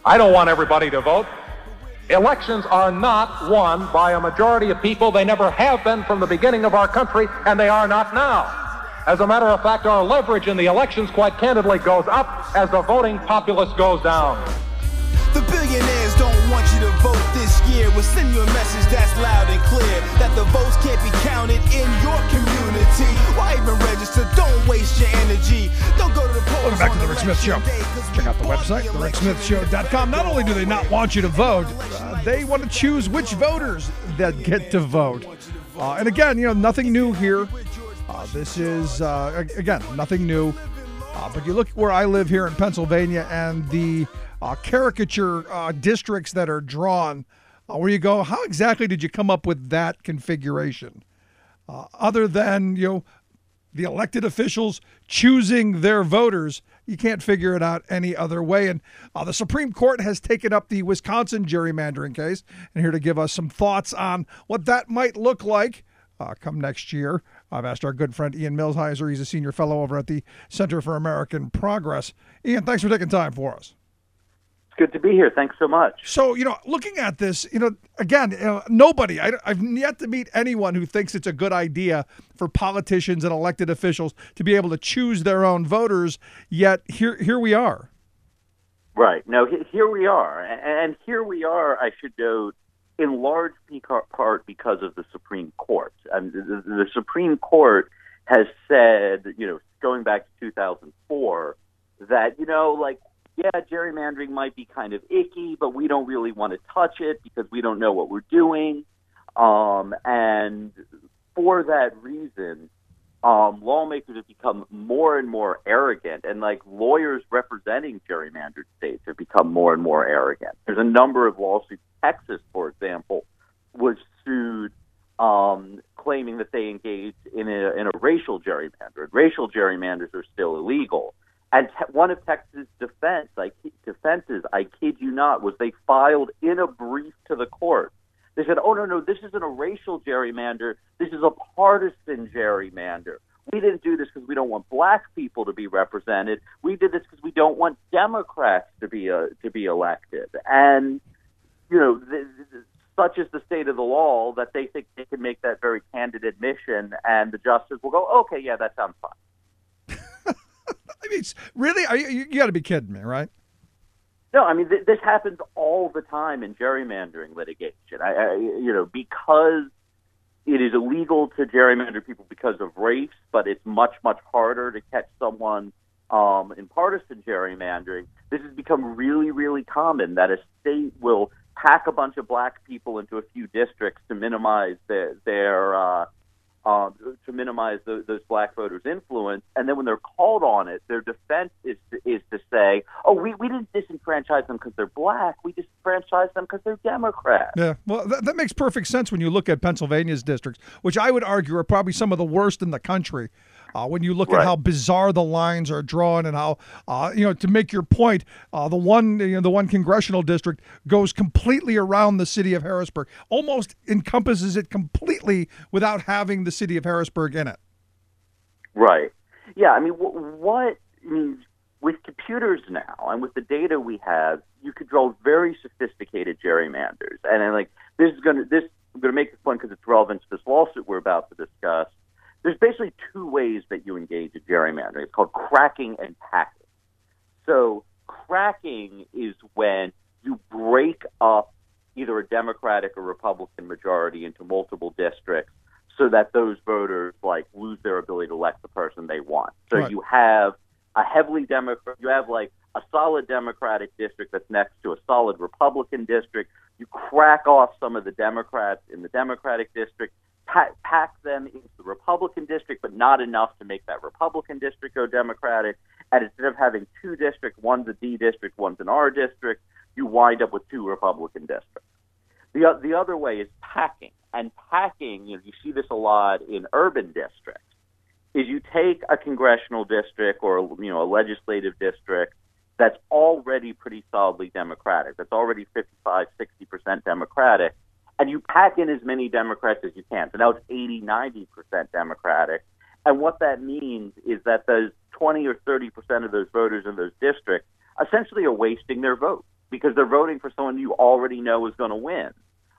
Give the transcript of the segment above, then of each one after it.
I don't want everybody to vote. Elections are not won by a majority of people. They never have been from the beginning of our country, and they are not now. As a matter of fact, our leverage in the elections, quite candidly, goes up as the voting populace goes down. The billionaires don't want you to vote this year. We'll send you a message that's loud and clear, that the votes can't be counted in your community. Why even register? Don't waste your energy. Don't go to the polls. Welcome back to The Rick Smith Show. Check out the website, thericksmithshow.com. Not only do they not want you to vote, they want to choose which voters that get to vote. And again, nothing new here. This is, again, nothing new. But you look where I live here in Pennsylvania and the caricature districts that are drawn, where you go, how exactly did you come up with that configuration? Other than, the elected officials choosing their voters, you can't figure it out any other way. And the Supreme Court has taken up the Wisconsin gerrymandering case, and here to give us some thoughts on what that might look like come next year. I've asked our good friend Ian Millhiser. He's a senior fellow over at the Center for American Progress. Ian, thanks for taking time for us. Good to be here. Thanks so much. So, looking at this, again, nobody, I've yet to meet anyone who thinks it's a good idea for politicians and elected officials to be able to choose their own voters, yet here we are. Right. No, here we are. And here we are, I should note, in large part because of the Supreme Court. The Supreme Court has said, going back to 2004, that, yeah, gerrymandering might be kind of icky, but we don't really want to touch it because we don't know what we're doing. And for that reason, lawmakers have become more and more arrogant, and lawyers representing gerrymandered states have become more and more arrogant. There's a number of lawsuits. Texas, for example, was sued claiming that they engaged in a racial gerrymander. Racial gerrymanders are still illegal. And one of Texas' defenses, I kid you not, was they filed in a brief to the court. They said, oh, no, this isn't a racial gerrymander. This is a partisan gerrymander. We didn't do this because we don't want black people to be represented. We did this because we don't want Democrats to be elected. And, such is the state of the law that they think they can make that very candid admission, and the justice will go, okay, yeah, that sounds fine. I mean, really? You got to be kidding me, right? No, I mean, this happens all the time in gerrymandering litigation. Because it is illegal to gerrymander people because of race, but it's much, much harder to catch someone in partisan gerrymandering. This has become really, really common that a state will pack a bunch of black people into a few districts to minimize those black voters' influence, and then when they're called on it, their defense is to say, "Oh, we didn't disenfranchise them because they're black. We disenfranchised them because they're Democrats." Yeah, well, that makes perfect sense when you look at Pennsylvania's districts, which I would argue are probably some of the worst in the country. When you look at how bizarre the lines are drawn and how, to make your point, the one congressional district goes completely around the city of Harrisburg, almost encompasses it completely without having the city of Harrisburg in it. Right. Yeah. I mean, with computers now and with the data we have, you could draw very sophisticated gerrymanders. And I'm going to make this point because it's relevant to this lawsuit we're about to discuss. There's basically two ways that you engage in gerrymandering. It's called cracking and packing. So cracking is when you break up either a Democratic or Republican majority into multiple districts so that those voters lose their ability to elect the person they want. So you have a heavily you have a solid Democratic district that's next to a solid Republican district. You crack off some of the Democrats in the Democratic district, pack them into the Republican district, but not enough to make that Republican district go Democratic. And instead of having two districts, one's a D district, one's an R district, you wind up with two Republican districts. The other way is packing. And packing, you see this a lot in urban districts, is you take a congressional district or a legislative district that's already pretty solidly Democratic, that's already 55-60% Democratic, and you pack in as many Democrats as you can. So now it's 80-90% Democratic. And what that means is that those 20 or 30% of those voters in those districts essentially are wasting their vote. because they're voting for someone you already know is going to win.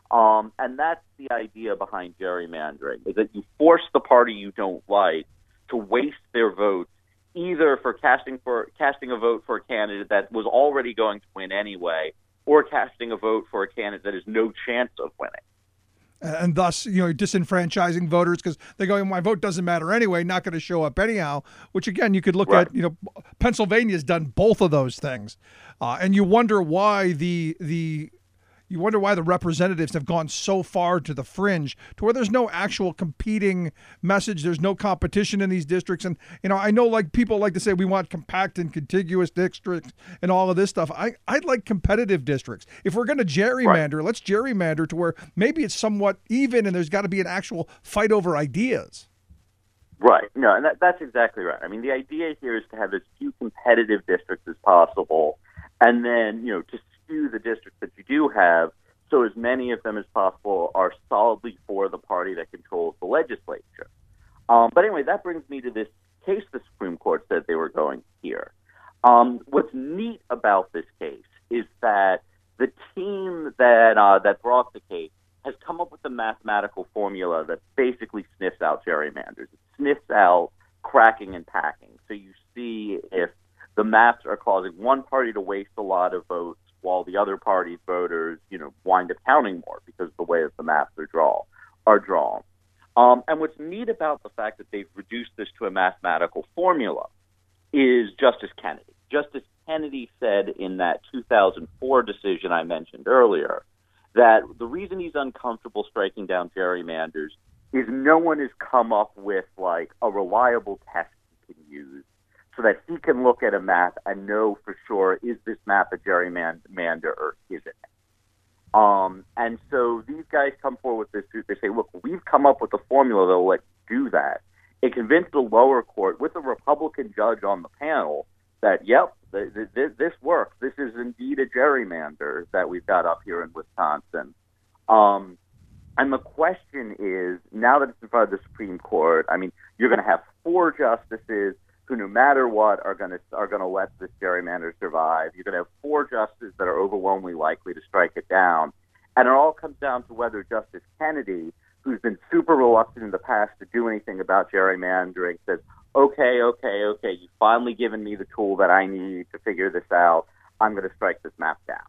And that's the idea behind gerrymandering, is that you force the party you don't like to waste their votes, either for casting a vote for a candidate that was already going to win anyway, or casting a vote for a candidate that has no chance of winning. And thus, disenfranchising voters because they're going, my vote doesn't matter anyway, not going to show up anyhow, which, again, you could look at, Pennsylvania's done both of those things. And you wonder why the representatives have gone so far to the fringe to where there's no actual competing message. There's no competition in these districts. And, I know like people like to say we want compact and contiguous districts and all of this stuff. I'd like competitive districts. If we're going to gerrymander, let's gerrymander to where maybe it's somewhat even and there's got to be an actual fight over ideas. Right. No, and that's exactly right. I mean, the idea here is to have as few competitive districts as possible, and then, to skew the districts that you do have so as many of them as possible are solidly for the party that controls the legislature. But anyway, that brings me to this case the Supreme Court said they were going to hear. What's neat about this case is that the team that brought the case has come up with a mathematical formula that basically sniffs out gerrymanders. It sniffs out cracking and packing. So you see if the maps are causing one party to waste a lot of votes while the other party's voters, wind up counting more because of the way that the maps are drawn. And what's neat about the fact that they've reduced this to a mathematical formula is Justice Kennedy. Justice Kennedy said in that 2004 decision I mentioned earlier that the reason he's uncomfortable striking down gerrymanders is no one has come up with like a reliable test he can use so that he can look at a map and know for sure, is this map a gerrymander or isn't it? And so these guys come forward with this suit. They say, look, we've come up with a formula that will let you do that. It convinced the lower court with a Republican judge on the panel that, yep, this works. This is indeed a gerrymander that we've got up here in Wisconsin. And the question is, now that it's in front of the Supreme Court, I mean, you're going to have 4 justices who, no matter what, are going to let this gerrymander survive. You're going to have 4 justices that are overwhelmingly likely to strike it down. And it all comes down to whether Justice Kennedy, who's been super reluctant in the past to do anything about gerrymandering, says, okay, you've finally given me the tool that I need to figure this out. I'm going to strike this map down.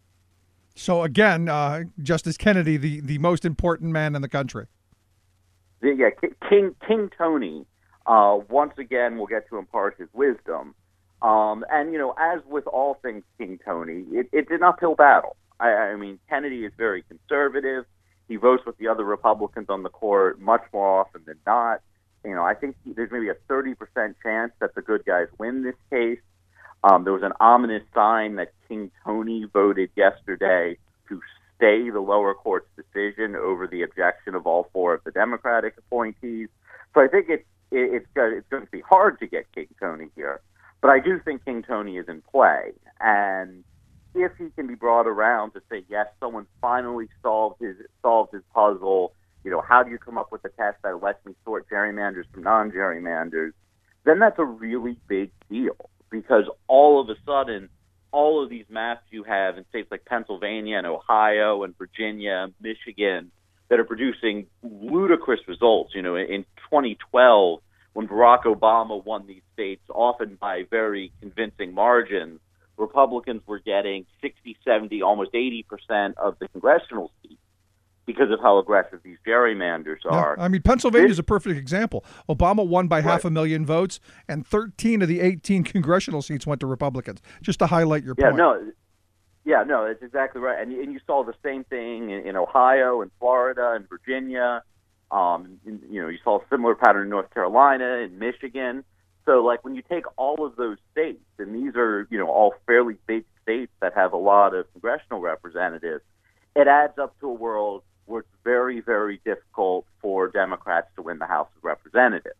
So again, Justice Kennedy, the most important man in the country. Yeah, King Tony, once again, will get to impart his wisdom. And, as with all things King Tony, it's an uphill battle. I mean, Kennedy is very conservative. He votes with the other Republicans on the court much more often than not. I think there's maybe a 30% chance that the good guys win this case. There was an ominous sign that King Tony voted yesterday to stay the lower court's decision over the objection of all 4 of the Democratic appointees. So I think it's going to be hard to get King Tony here. But I do think King Tony is in play. And if he can be brought around to say, yes, someone finally solved his puzzle, how do you come up with a test that lets me sort gerrymanders from non-gerrymanders, then that's a really big deal. Because all of a sudden, all of these maps you have in states like Pennsylvania and Ohio and Virginia and Michigan that are producing ludicrous results. In 2012, when Barack Obama won these states, often by very convincing margins, Republicans were getting 60, 70, almost 80% of the congressional seats because of how aggressive these gerrymanders are. I mean, Pennsylvania is a perfect example. Obama won by 500,000 votes, and 13 of the 18 congressional seats went to Republicans, just to highlight your point. No, that's exactly right. And you saw the same thing in Ohio and Florida and Virginia. You saw a similar pattern in North Carolina and Michigan. So, when you take all of those states, and these are, all fairly big states that have a lot of congressional representatives, it adds up to a world where it's very, very difficult for Democrats to win the House of Representatives.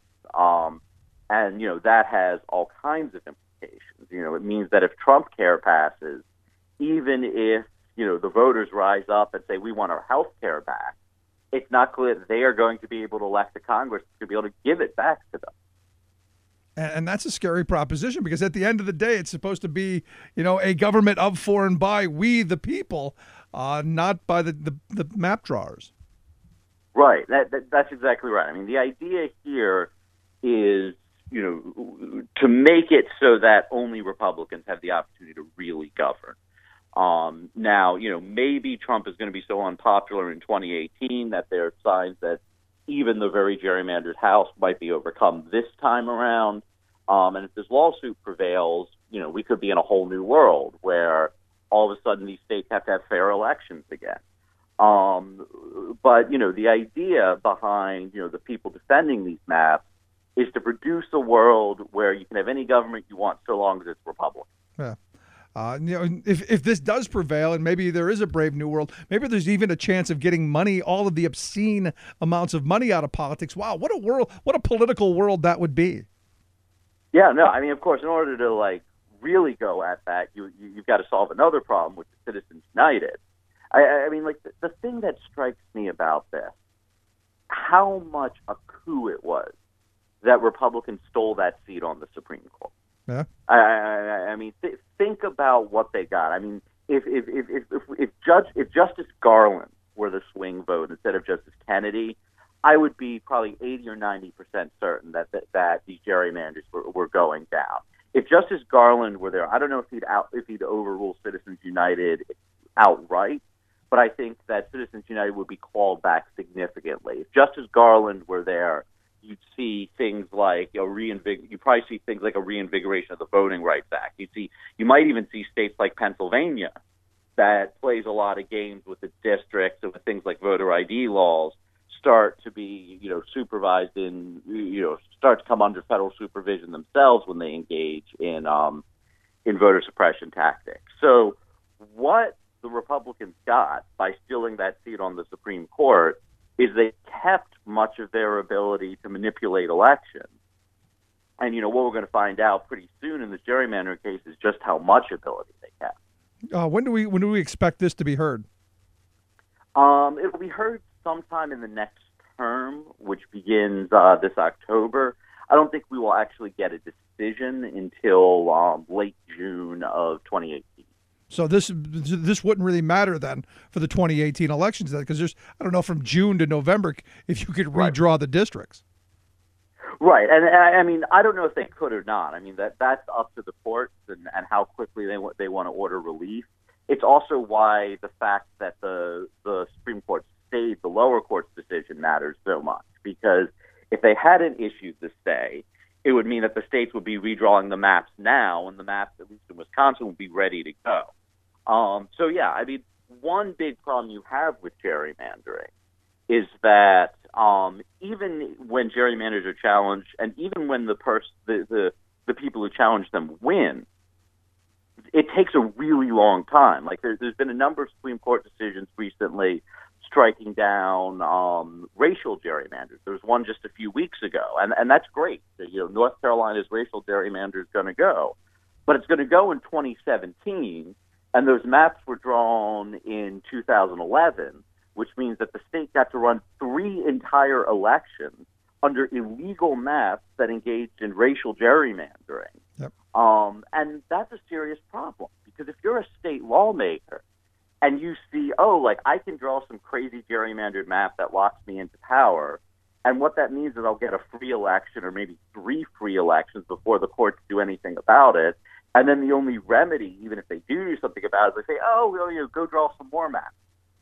And that has all kinds of implications. It means that if Trump care passes, even if, the voters rise up and say, we want our health care back, it's not clear that they are going to be able to elect a Congress to be able to give it back to them. And that's a scary proposition because at the end of the day, it's supposed to be, a government of, for, and by we, the people, not by the map drawers. Right. That's exactly right. I mean, the idea here is, to make it so that only Republicans have the opportunity to really govern. Now, maybe Trump is going to be so unpopular in 2018 that there are signs that even the very gerrymandered House might be overcome this time around. And if this lawsuit prevails, we could be in a whole new world where all of a sudden these states have to have fair elections again. But, the idea behind, the people defending these maps is to produce a world where you can have any government you want so long as it's Republican. Yeah. If this does prevail, and maybe there is a brave new world, maybe there's even a chance of getting money, all of the obscene amounts of money out of politics. Wow, what a world, what a political world that would be. Yeah, no, I mean, of course, in order to really go at that, you've got to solve another problem, which is Citizens United. I mean, the thing that strikes me about this, how much a coup it was that Republicans stole that seat on the Supreme Court. Yeah. I mean, think about what they got. I mean, if Justice Garland were the swing vote instead of Justice Kennedy, I would be probably 80 or 90% certain that these gerrymanders were going down. If Justice Garland were there, I don't know if he'd overrule Citizens United outright, but I think that Citizens United would be called back significantly. If Justice Garland were there, you'd see things like you'd probably see things like a reinvigoration of the Voting Rights Act. You might even see states like Pennsylvania that plays a lot of games with the districts and with things like voter ID laws start to be, supervised in, start to come under federal supervision themselves when they engage in voter suppression tactics. So what the Republicans got by stealing that seat on the Supreme Court is they kept much of their ability to manipulate elections. And, what we're going to find out pretty soon in this gerrymandering case is just how much ability they kept. When do we expect this to be heard? It will be heard sometime in the next term, which begins this October. I don't think we will actually get a decision until late June of 2018. So this wouldn't really matter then for the 2018 elections then, because there's, I don't know, from June to November if you could redraw the districts. Right, and I mean, I don't know if they could or not. I mean, that's up to the courts and how quickly they want to order relief. It's also why the fact that the Supreme Court stayed the lower court's decision matters so much, because if they hadn't issued the stay, it would mean that the states would be redrawing the maps now, and the maps, at least in Wisconsin, would be ready to go. So, yeah, I mean, one big problem you have with gerrymandering is that even when gerrymanders are challenged, and even when the people who challenge them win, it takes a really long time. Like there's been a number of Supreme Court decisions recently striking down racial gerrymanders. There was one just a few weeks ago, and that's great. North Carolina's racial gerrymander is going to go, but it's going to go in 2017. And those maps were drawn in 2011, which means that the state got to run 3 entire elections under illegal maps that engaged in racial gerrymandering. Yep. And that's a serious problem, because if you're a state lawmaker and you see, I can draw some crazy gerrymandered map that locks me into power, and what that means is I'll get a free election or maybe 3 free elections before the courts do anything about it. And then the only remedy, even if they do something about it, is they say, go draw some more maps.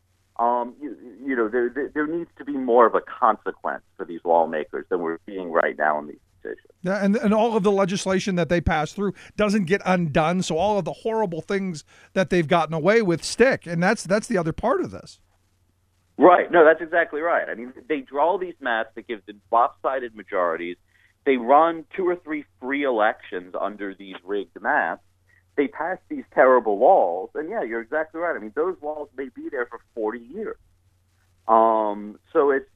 There needs to be more of a consequence for these lawmakers than we're seeing right now in these decisions. Yeah, and all of the legislation that they pass through doesn't get undone, so all of the horrible things that they've gotten away with stick, and that's the other part of this. Right. No, that's exactly right. I mean, they draw these maps that give them lopsided majorities. They run 2 or 3 free elections under these rigged maps. They pass these terrible laws, and yeah, you're exactly right. I mean, those laws may be there for 40 years. So it's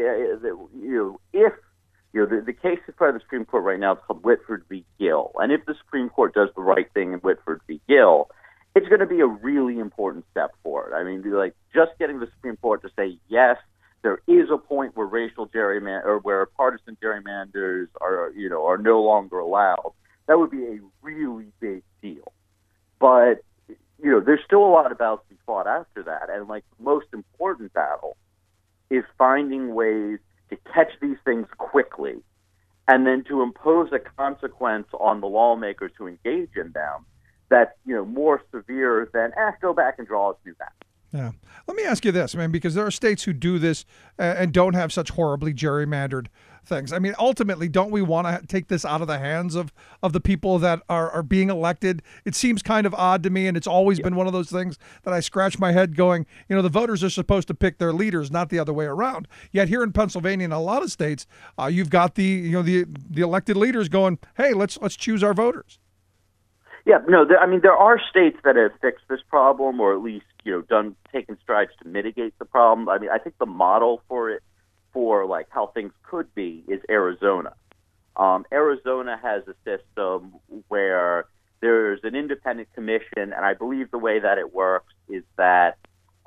if the case in front of the Supreme Court right now is called Whitford v. Gill, and if the Supreme Court does the right thing in Whitford v. Gill, it's going to be a really important step forward. I mean, just getting the Supreme Court to say yes, there is a point where where partisan gerrymanders are no longer allowed, that would be a really big deal. But there's still a lot of battles to be fought after that, and like the most important battle is finding ways to catch these things quickly, and then to impose a consequence on the lawmakers who engage in them that's more severe than go back and draw a new map. Yeah. Let me ask you this, man, because there are states who do this and don't have such horribly gerrymandered things. I mean, ultimately, don't we want to take this out of the hands of the people that are being elected? It seems kind of odd to me, and it's always been one of those things that I scratch my head going, the voters are supposed to pick their leaders, not the other way around. Yet here in Pennsylvania and a lot of states, you've got the elected leaders going, hey, let's choose our voters. Yeah, no, there are states that have fixed this problem, or at least taken strides to mitigate the problem. I mean, I think the model for like how things could be is Arizona. Arizona has a system where there's an independent commission, and I believe the way that it works is that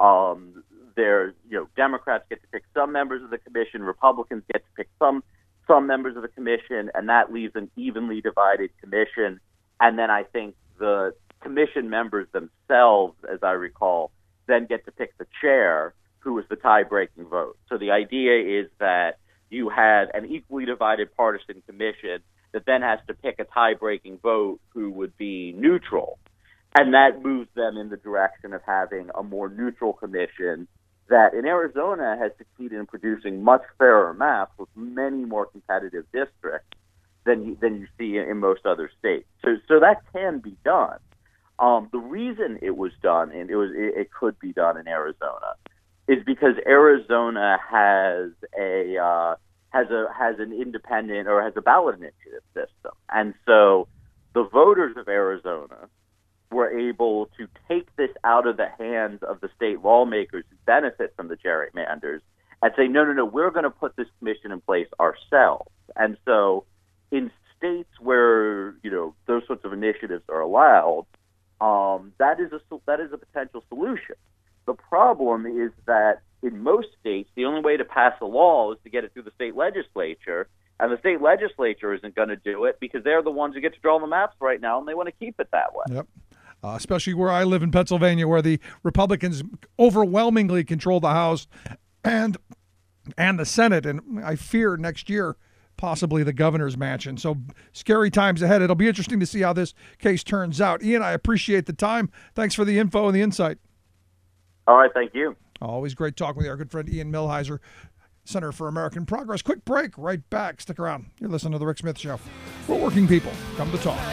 Democrats get to pick some members of the commission, Republicans get to pick some members of the commission, and that leaves an evenly divided commission. And then I think the commission members themselves, as I recall, then get to pick the chair, who is the tie-breaking vote. So the idea is that you have an equally divided partisan commission that then has to pick a tie-breaking vote who would be neutral. And that moves them in the direction of having a more neutral commission that in Arizona has succeeded in producing much fairer maps with many more competitive districts than you see in most other states. So that can be done. The reason it was done, and it could be done in Arizona, is because Arizona has an independent or has a ballot initiative system, and so the voters of Arizona were able to take this out of the hands of the state lawmakers who benefit from the gerrymanders and say, no, we're going to put this commission in place ourselves. And so in states where those sorts of initiatives are allowed, that is a potential solution. The problem is that in most states, the only way to pass a law is to get it through the state legislature, and the state legislature isn't going to do it because they're the ones who get to draw the maps right now, and they want to keep it that way. Yep. Especially where I live in Pennsylvania, where the Republicans overwhelmingly control the House and the Senate, and I fear next year possibly the governor's mansion. So scary times ahead. It'll be interesting to see how this case turns out. Ian, I appreciate the time. Thanks for the info and the insight. All right, thank you. Always great talking with our good friend Ian Millhiser, Center for American Progress. Quick break, right back. Stick around. You're listening to The Rick Smith Show. We're working people. Come to talk.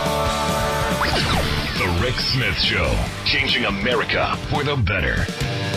The Rick Smith Show, changing America for the better.